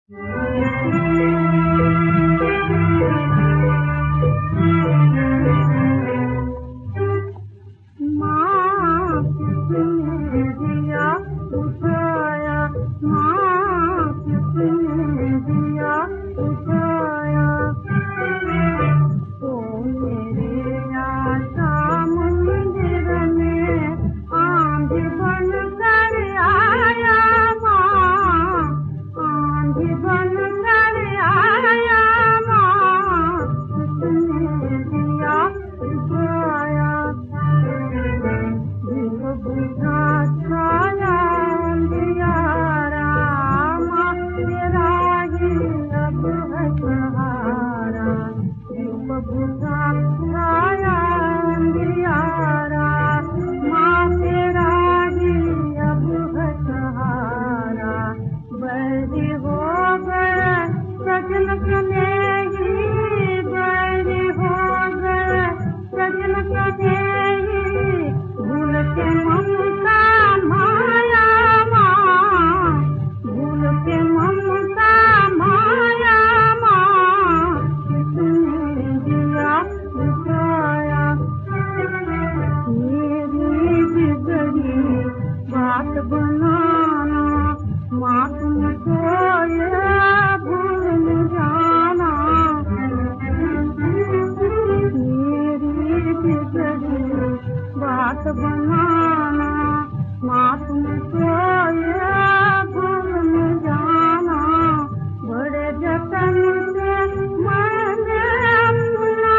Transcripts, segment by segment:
बात बनाना माँ तुमको ये भूल जाना। बड़े जतन से मैंने अपना,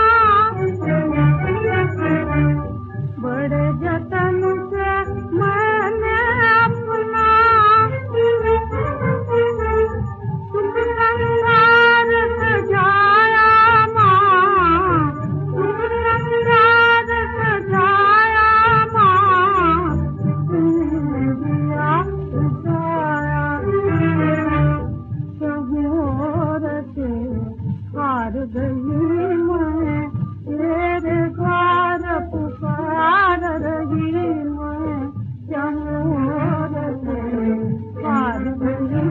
बड़े जतन से मैंने अपना रंगार सजाया माँ, रंगार सजाया माँ, दिया उठाया शहूर से हार गई मैं, तेरे द्वार पुकार रही मैं, शहूर से हार गई।